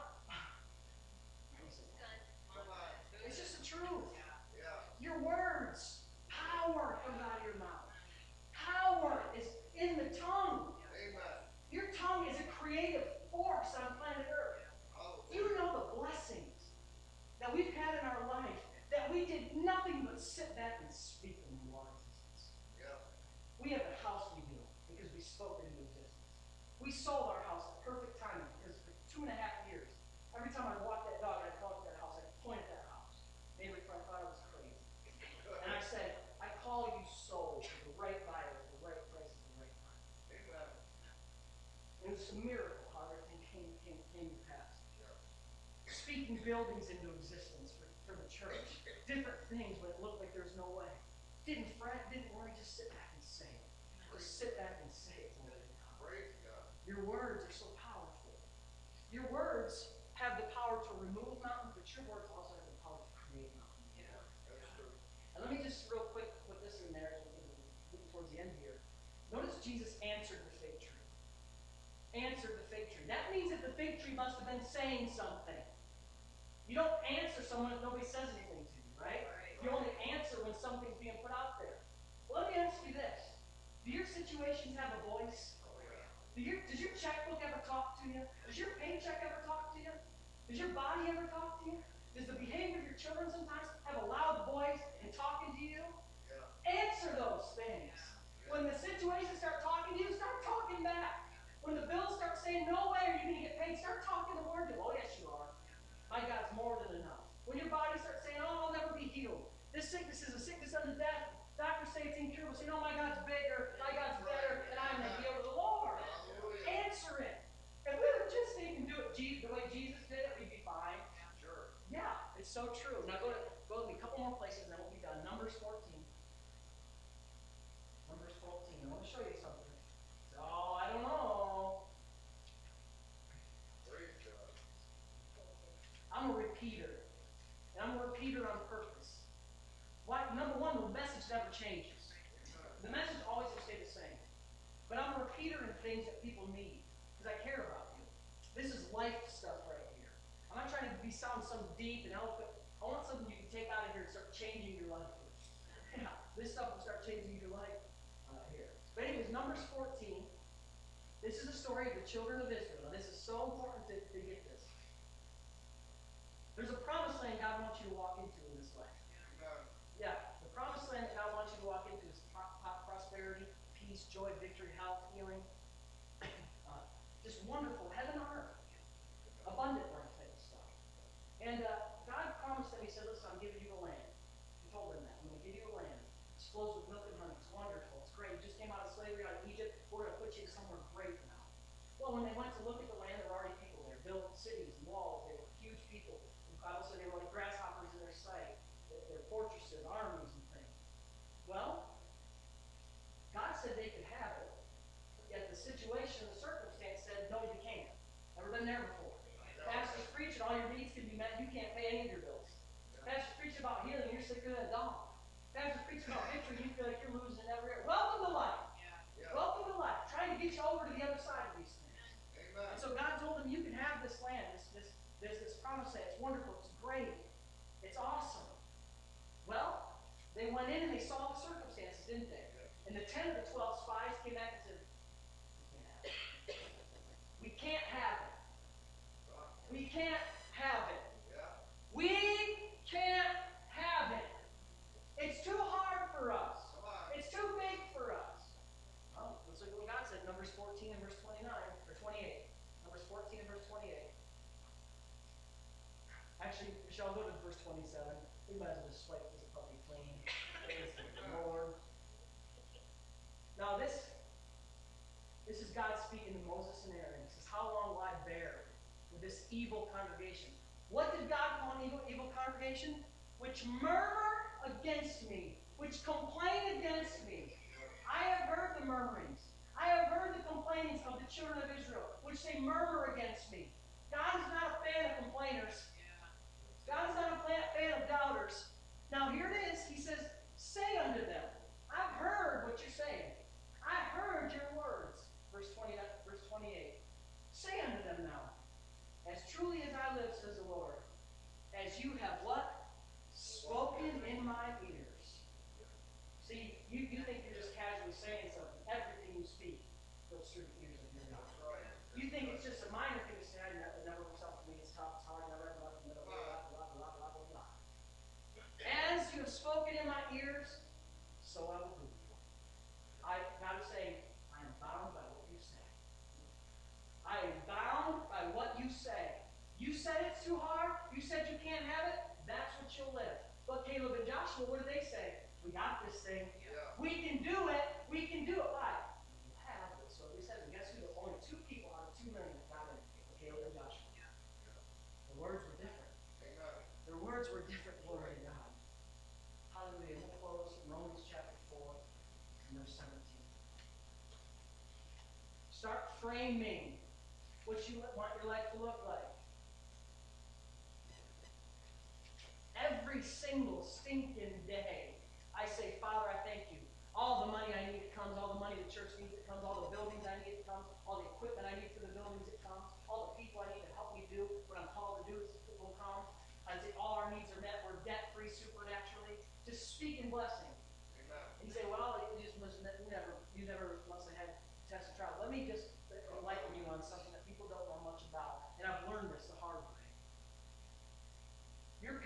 B: Come on.
A: it's just the truth.
B: Yeah.
A: Your words, power comes out of your mouth. Power is in the tongue.
B: Amen.
A: Your tongue is a creative force on planet Earth. You
B: Hallelujah.
A: know the blessings that we've had in our life that we did nothing but sit back and speak them into our existence.
B: Yeah.
A: We have a house we built because we spoke it into existence. We sold our house at perfect timing because for two and a half years, every time I walked that dog, I'd walk that house, I'd point at that house. Neighbor friend thought I was crazy. And I said, I call you sold to the right buyer at the right price at the right time.
B: Amen.
A: It was a miracle how everything came, came, came to pass.
B: Yeah.
A: Speaking buildings into existence for, for the church. Different things when it looked like there was no way. Didn't fret, didn't worry, just sit back and say it. Just sit back and say it.
B: Praise God.
A: Your words are so powerful. Your words have the power to remove mountains, but your words also have the power to create mountains.
B: That's true.
A: And let me just real quick put this in there as we're getting towards the end here. Notice Jesus answered the fig tree. Answered the fig tree. That means that the fig tree must have been saying something. You don't answer someone if nobody says anything to you, right? You only answer when something's being put out there. Well, let me ask you this. Do your situations have a voice?
B: Oh, yeah.
A: Do your, does your checkbook ever talk to you? Does your paycheck ever talk to you? Does your body ever talk to you? Does the behavior of your children sometimes have a loud voice and talking to you?
B: Yeah.
A: Answer those things. When the situations start talking to you, start talking back. When the bills start saying, no way are you going to get paid, start talking the word to them. Oh, yes, you are. My God's more than enough. When your body starts saying, oh, I'll never be healed. This sickness is a sickness unto death. Doctors say it's incurable. Say, no, my God's bigger. My God's better. And I'm going to be able to the Lord. Answer it. If we would just think and do it the way Jesus did it, we'd be fine.
B: Sure.
A: Yeah, it's so true. Now go to, go with me a couple more places and then we'll be done. Numbers fourteen. Numbers fourteen. I want to show you something. Oh, I don't know.
B: Praise God.
A: I'm a repeater. And I'm a repeater on purpose. Why? Number one, the message never changes. The message always will stay the same. But I'm a repeater in things that people need. Because I care about you. This is life stuff right here. I'm not trying to be sound some deep and eloquent. I want something you can take out of here and start changing your life with. Yeah, this stuff will start changing your life uh, here. But anyways, Numbers fourteen. This is the story of the children of Israel. Now this is so important to, to get this. There's a promised land God wants you to walk into in this life. Yeah, the promised land that God wants you to walk into is pro- pro- prosperity, peace, joy, victory, health, healing. Uh, just wonderful, heaven on earth. Abundant life type of stuff. And uh, God promised them, He said, listen, I'm giving you the land. He told them that. I'm going to give you the land. It flows with milk and honey. It's wonderful. It's great. You just came out of slavery out of Egypt. We're going to put you somewhere great now. Well, when they went to look at the land, there were already people there. Built cities and walls. They were huge people. The Bible said they were like grasshoppers in their sight. Their fortresses, armies, and things. Well, God said they could have it, yet the situation, the circumstance said, no, you can't. Never been there before. Pastor's preaching, all your needs can be met, you can't pay any of your bills. Pastor's preaching about healing, you're sicker than a dog. Pastor's preaching about victory, you feel like you're losing every area. Welcome to life.
B: Yeah.
A: Welcome to life. Trying to get you over to the other side of these things.
B: Amen.
A: And so God told them, you can have this land, this this this, this promised land. It's wonderful, it's great, it's awesome. Well, they went in and they saw the circumstances, didn't they? And the ten of the twelve spies came back and said, we can't have it. We can't have it.
B: Yeah.
A: We can't have it. It's too hard for us.
B: Come on.
A: It's too big for us. Well, let's look at what God said, Numbers fourteen and verse twenty-nine, or twenty-eight. Numbers fourteen and verse twenty-eight. Actually, Michelle, go to verse twenty-seven. We might as well just swipe this puppy clean. Praise the Lord. Now this, this is God speaking to Moses and Aaron. He says, how long will I bear with this evil congregation? What did God call an evil, evil congregation? Which murmur against me, which complain against me. I have heard the murmurings. I have heard the complainings of the children of Israel, which they murmur against me. God is not a fan of complainers. God is not a fan of doubters. Now here it is. He says, say unto them, I've heard what you're saying. I've heard your words. Verse twenty, verse twenty-eight. Say unto them now, as truly as I live, says the Lord, as you have what? Spoken in my ears. See, you, you think you're just casually saying something. Everything you speak goes through the ears of your God. You think it's just a minor thing to say, I never, never works out for me, it's tough, it's hard, I never have enough, blah, blah, blah, blah, blah, blah. As you have spoken in my ears, so I will do. I, God is saying, I am bound by what you say. I am bound by what you say. You said it's too hard, you said you can't have it, that's what you'll live. But Caleb and Joshua, what do they say? We got this thing.
B: Yeah.
A: We can do it. We can do it. Why? You have it. So he says, and guess who? There were only two people out of two million that got it. Caleb and Joshua.
B: Yeah.
A: The words were different.
B: Amen.
A: Their words were different. Glory to God. Hallelujah. We'll close in Romans chapter four, verse seventeen. Start framing what you want your life to look like. Every single stinking day, I say, Father, I thank you. All the money I need, it comes. All the money the church needs, it comes. All the buildings I need, it comes. All the equipment I need for the buildings, it comes. All the people I need to help me do what I'm called to do, it will come. I say, all our needs are met. We're debt-free supernaturally. Just speak in blessing.
B: Amen.
A: And you say, well, you just must you never, you never must have had test and trial. Let me just enlighten you on something that people don't know much about. And I've learned this the hard way. Your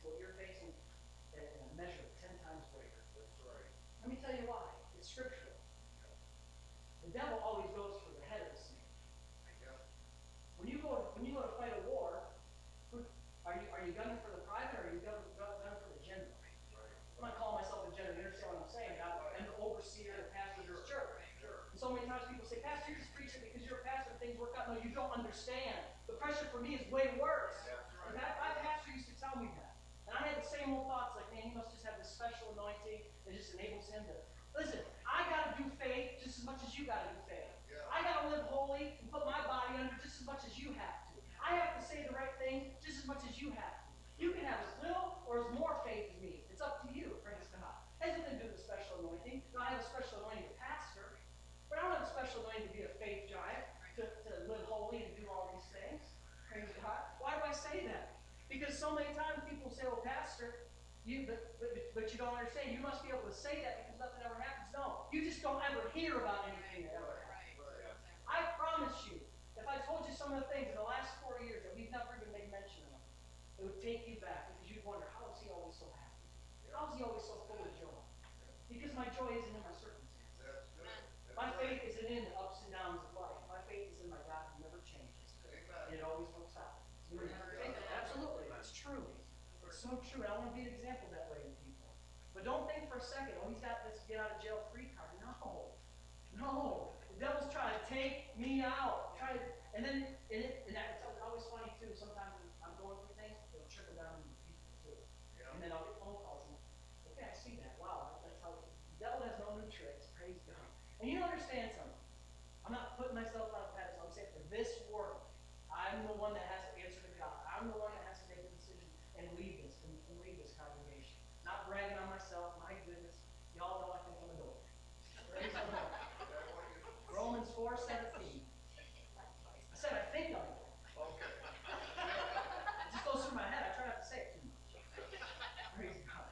A: what you're facing in a measure of ten times greater.
B: That's right.
A: Let me tell you why. It's scriptural. The devil always goes for the head of the snake.
B: Yeah.
A: When you go to, when you go to fight a war, who, are you are you gunning for the private or are you gunning, gunning for the general?
B: Right.
A: I'm not calling myself a general. You understand what I'm saying? God, I'm the overseer, the pastor of this church.
B: Sure.
A: And so many times people say, Pastor, you're just preaching because you're a pastor and things work out. No, you don't understand. The pressure for me is way worse.
B: That's right.
A: In fact, my pastor used to tell me that. And I had the same old thoughts like, man, he must just have this special anointing that just enables him to. Listen, I got to do faith just as much as you got to do faith.
B: Yeah.
A: I got to live holy and put my body under just as much as you have to. I have to say the right thing just as much as you have to. You can have as little or as more faith as me. It's up to you, praise God. It has nothing to do with the special anointing. Now, I have a special anointing to pastor, but I don't have a special anointing to be a faith giant, to, to live holy and do all these things. Praise God. Why do I say that? Because so many times people say, well, Pastor, you, but, but, but you don't understand. You must be able to say that because nothing ever happens. No, you just don't ever hear about anything that ever happens.
B: Right.
A: I promise you, if I told you some of the things in the last four years that we've never even made mention of, it would take you back because you'd wonder, how is he always so happy? How is he always so full of joy? Because my joy isn't in my circumstances.
B: That's good. That's
A: My
B: right.
A: faith isn't in the ups and downs of life. My faith is in my God who never changes.
B: Amen.
A: And it always works out. You remember saying that? Absolutely. It's true. It's so true. And I want to be an example that way to people. But don't think for a second, oh, he's got this get out of jail free card. No. No. The devil's trying to take me out. Try to, and then, and, it, and that, it's always funny too. Sometimes when I'm going through things, it'll trickle down into people too.
B: Yeah.
A: And then I'll get phone calls and, okay, I see that. Wow, that's how, the devil has no new tricks. Praise God. And you understand something. I'm not putting myself on a pedestal. I'm saying for this world, I'm the one that has to answer to God. I'm the one that has to make the decision and lead this and, and lead this congregation. Not bragging on myself. My goodness, y'all know I think I'm a door. Praise the Lord. Romans four seventeen. I said I think I'm a door.
B: Okay.
A: It just goes through my head. I try not to say it too much. Praise God.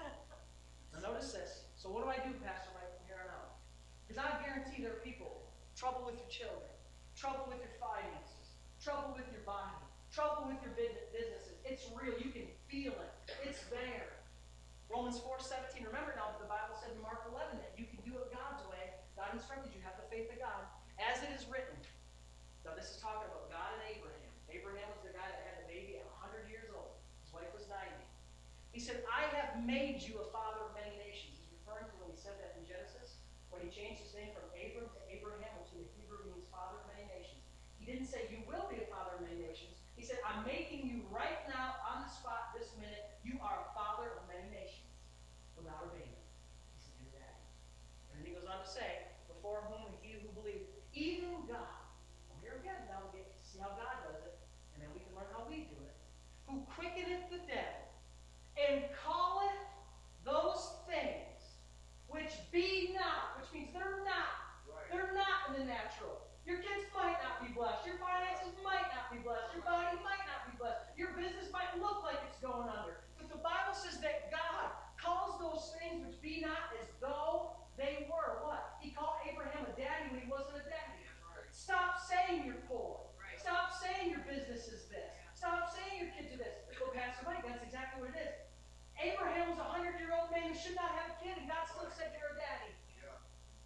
A: Now notice this. So what do I do, Pastor Mike, from here on out? Because I guarantee there are people, trouble with your children, trouble with your finances, trouble with your body, trouble with your businesses. It's real. You can feel it. It's there. Romans four seventeen. Remember now that the Bible said in Mark eleven that you can do it God's way. God instructed you, have the faith of God. As it is written. Now this is talking about God and Abraham. Abraham was the guy that had a baby at one hundred years old. His wife was ninety. He said, I have made you a father of many nations. He's referring to when he said that in Genesis, when he changed his name from Abram to Abraham, which in the Hebrew means father of many nations. He didn't say you will be a father of many nations. He said, I'm making you right now, on the spot, this minute, you are a father of many nations. Without a baby. He said, you're daddy. And then he goes on to say, before whom he who believes, even God. Well, here again, now we get to see how God does it, and then we can learn how we do it. Who quickeneth the dead, and calleth those things which be not, which means they're not.
B: Right.
A: They're not in the natural. Your kids might not be blessed. Your finances might not be blessed. Your body might not be blessed. Your business might look like it's going under. But the Bible says that God calls those things which be not as though they were. What? He called Abraham a daddy when he wasn't a daddy.
B: Right.
A: Stop saying you're poor.
C: Right.
A: Stop saying your business is this. Stop saying your kids are this. Well, Pastor Mike, that's exactly what it is. Abraham was a hundred-year-old man who should not have a kid, and God still said you're a daddy.
B: Yeah.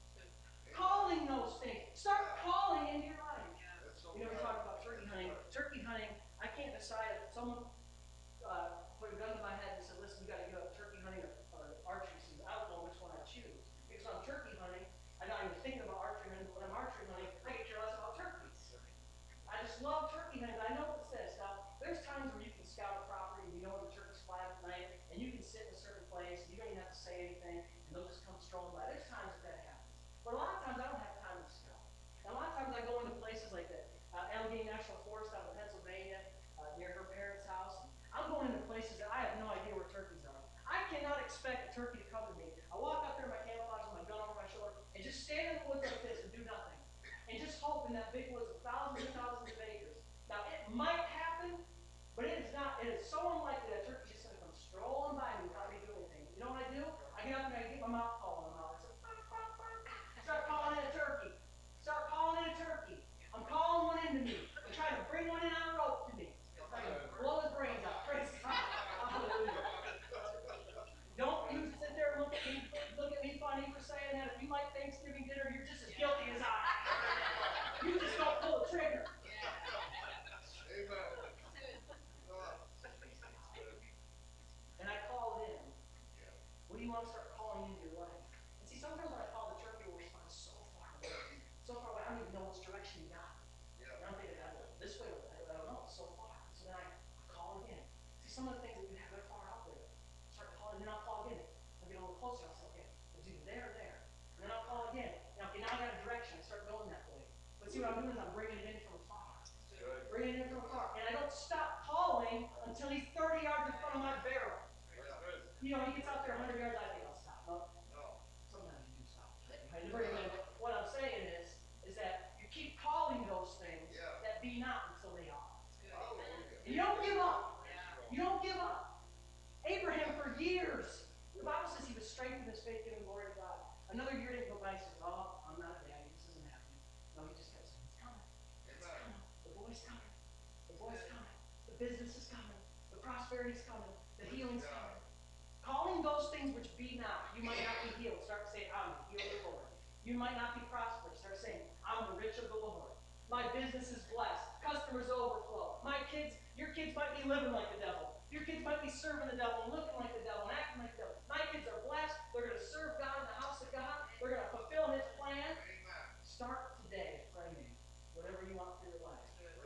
A: Calling those things. Start calling into your life.
B: That's so
A: You know, we
B: good.
A: talk about turkey hunting. Turkey hunting, I can't decide if someone uh, put a gun to my head and said, listen, you got to give up turkey hunting or, or archery season. I don't know which one I choose. Because I'm turkey hunting, I'm not even thinking about archery hunting, but when I'm archery hunting, I could care less about turkeys. I just love turkey hunting, but I know what it says. Now, there's times where you can scout a property and you know when the turkeys fly at night, and you can sit in a certain place, and you don't even have to say anything, and they'll just come strolling by. There's times that that happens. But a lot of times I don't have time to scout. And a lot of times I go into places like that. Uh, Allegheny National Forest out in Pennsylvania, uh, near her parents' house. I'm going into places that I have no idea where turkeys are. I cannot expect a turkey to come to me. I walk up there in my camouflage with my gun over my shoulder and just stand in the woods like this and do nothing. And just hope in that big woods of thousands and thousands of acres. Now, it might happen, but it is not. It is so unlikely that a turkey's just going to come strolling by me without me doing anything. You know what I do? I get up and I get my mouth call in my mouth. I say, bark, bark, bark. Start calling in a turkey. Start calling in a turkey. I'm calling one into me. I'm trying to bring one in on a rope to me. I'm trying to blow his brains out. Praise God. Hallelujah. get a little closer. I'll say, okay, it's either there or there. And then I'll call again. Now, okay, now I got a direction. I start going that way. But see what I'm doing is I'm bringing it in from afar.
B: Good.
A: Bringing it in from afar. And I don't stop calling until he's thirty yards in front of my barrel. You know, he gets out there one hundred yards, I think I'll stop. No,
B: No.
A: sometimes you do stop. I never even, what I'm saying is, is that you keep calling those things
B: Yeah.
A: that be not until they are.
B: Hallelujah.
A: You don't give up. You don't give up. Abraham, for years, the Bible says he was strengthened in his faith, giving glory to God. Another year didn't go by, he says, oh, I'm not a daddy, this isn't happening. No, he just kept saying, it's coming. It's
B: Amen.
A: coming. The boy's coming. The boy's coming. The business is coming. The prosperity's coming. The healing's coming. Calling those things which be not. You might not be healed. Start saying, I'm the healed of the Lord. You might not be prosperous. Start saying, I'm the rich of the Lord. My business is blessed. Customers overflow. My kids, your kids might be living like the devil. Your kids might be serving the devil and looking like the devil and acting like the devil. My kids are blessed. They're going to serve God in the house of God. They're going to fulfill His plan.
B: Amen.
A: Start today praying whatever you want for your life.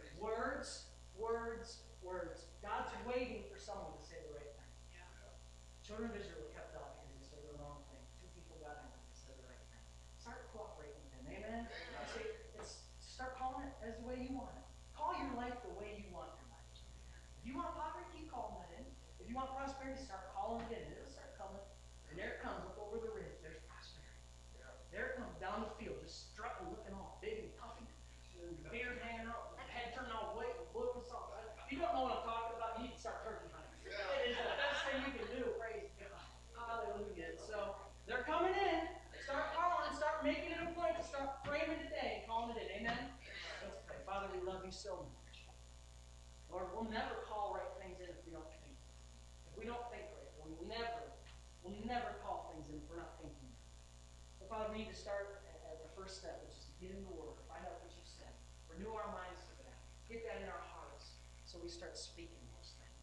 A: Words, words, words. God's waiting for someone to say the right thing. Children of Israel were kept out because they said the wrong thing. Two people got angry and said the right thing. Start cooperating with them. Amen? I say, it's, start calling it as the way you want it. Call your life the way you want your life. If you want poverty, keep calling that in. If you want prosperity, start calling it in. It'll start coming. And there it comes. Look over the ridge. There's prosperity. There it comes down the field, just strutting, looking all big and puffy. Beard hanging out, head turning all white and blue and stuff. If you don't know what I'm talking about, you need to start turkey hunting. It is the best thing you can do. Praise God. Hallelujah. So they're coming in. Start calling. Start making it a point to start framing today and calling it in. Amen? Let's pray. Father, we love you so much. Lord, we'll never call right things in if we don't think. If we don't think right, we'll never, we'll never call things in if we're not thinking. But Father, we need to start at the first step, which is to get in the Word, find out what you said, renew our minds to that, get that in our hearts, so we start speaking those things.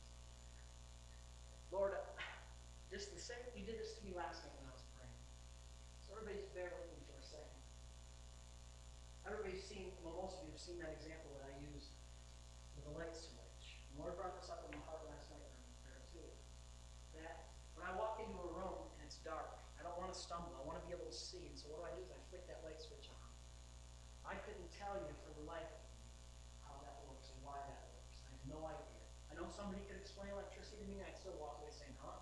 A: Lord, just the same, you did this to me last night when I was praying. So everybody just bear with me for a second. Everybody's seen, well, most of you have seen that example that I used with the light switch. The Lord brought this up in my heart last night when I was there too. That when I walk into a room and it's dark, I don't want to stumble. I want to be able to see. And so what do I do is I flick that light switch on. I couldn't tell you for the life of me how that works and why that works. I have no idea. I know somebody could explain electricity to me and I'd still walk away saying, huh?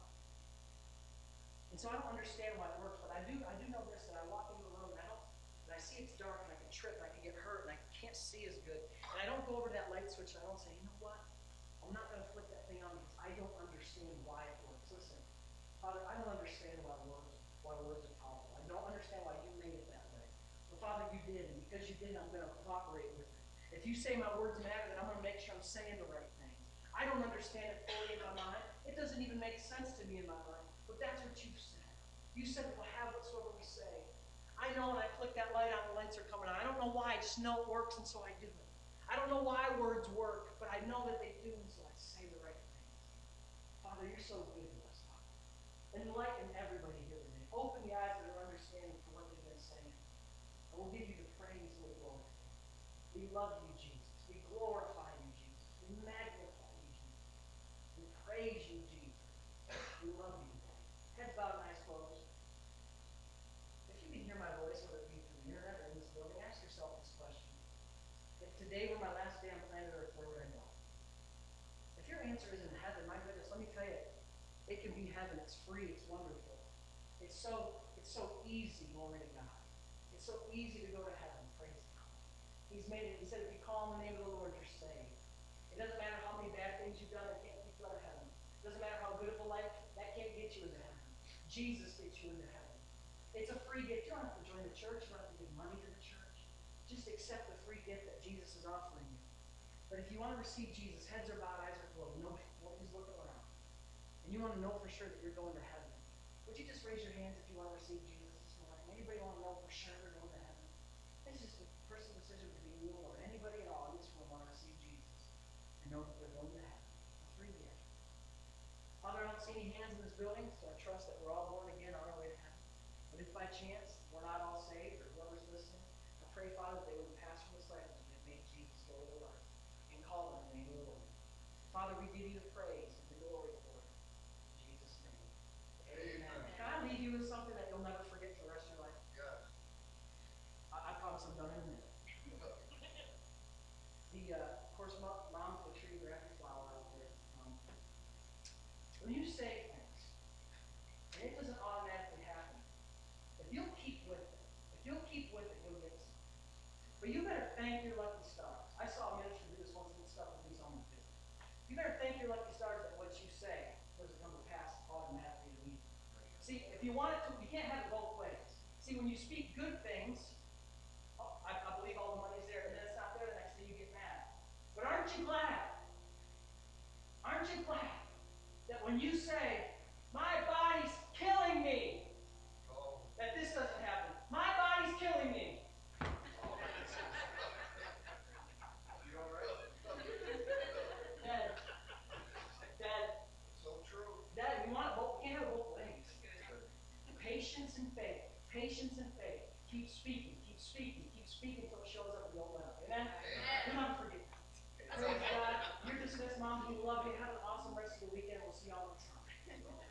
A: And so I don't understand why it works, but I do I do know this, that I walk into a room and I don't and I see it's dark and I can trip and I can get hurt and I can't see as good. And I don't go over to that light switch and I don't say, you know what? I'm not going to flick that thing on because I don't understand why it works. Listen, Father, I don't understand why words, why words are powerful. I don't understand why you made it that way. But Father, you did, and because you did, I'm going to cooperate with it. If you say my words matter, then I'm going to make sure I'm saying the right things. I don't understand it fully in my mind. It doesn't even make sense to me in my mind. But that's what you said. You said we'll have whatsoever we say. I know when I flick that light on, the lights are coming on. I don't know why. I just know it works, and so I do it. I don't know why words work, but I know that they do, and so I say the right things. Father, you're so good to us, Father. Enlighten everybody here today. Open the eyes of their understanding for what they've been saying. And we'll give you the praise and the glory. We love you, Jesus. We glorify you, Jesus. We magnify you, Jesus. We praise you, Jesus. We love you. Heads bowed and eyes closed. If you can hear my voice, whether it be through the internet or in this building, ask yourself this question. If today were my last day on planet Earth, where would I go? If your answer is in heaven, my goodness, let me tell you, it can be heaven. It's free. It's wonderful. It's so, it's so easy, glory to God. It's so easy to go to heaven. Praise God. He's made it. He said, if you call on the name of the Lord, you're saved. It doesn't matter how many bad things you've done, it can't get you out of heaven. It doesn't matter how good of a life, that can't get you into heaven. Jesus gets you into heaven. It's a free gift. You don't have to join the church. You don't have to give money to the church. Just accept the free gift that Jesus is offering you. But if you want to receive Jesus, heads are bowed, eyes are closed. Nobody, nobody's looking around. And you want to know for sure that you're going to heaven. Would you just raise your hands if you want to receive Jesus this morning? Anybody want to know for sure they're going to heaven? It's just a personal decision between you or anybody at all in this room want to receive Jesus and know that they're going to heaven. A free gift. Father, I don't see any hands in this building, so I trust that we're all born again on our way to heaven. But if by chance we're not all saved or whoever's listening, I pray, Father, that they would pass from this life and they make Jesus Lord of their life and call on the name of the Lord. Father, we give you the praise and the glory for it. In Jesus' name. Amen.
B: Amen.
A: Can I leave the, uh, of course, mom, moms will treat your every flower out there. Um, when you say things, and it doesn't automatically happen, if you'll keep with it, if you'll keep with it, you'll get some. But you better thank your lucky stars. I saw a minister do this once and it stuck with me so I'm gonna visit. You better thank your lucky stars that what you say doesn't come to pass automatically immediately. See, if you want it to, you can't have it both ways. See, when you speak good things, oh, I, I believe all the money's there, and then it's not there the next day, you get mad. But aren't you glad? Aren't you glad that when you say, my body's killing me,
B: Oh,
A: that this doesn't happen? My body's killing me.
B: you all right?
A: Dad, Dad,
B: So true.
A: Dad, we want it both, we can't have it both ways. Patience and faith. Patience and faith. Keep speaking, keep speaking, keep speaking until it shows up and don't let up. Amen? Do not forget. Praise God. You're dismissed, Mom. We love you. Have an awesome rest of the weekend. We'll see you all next time.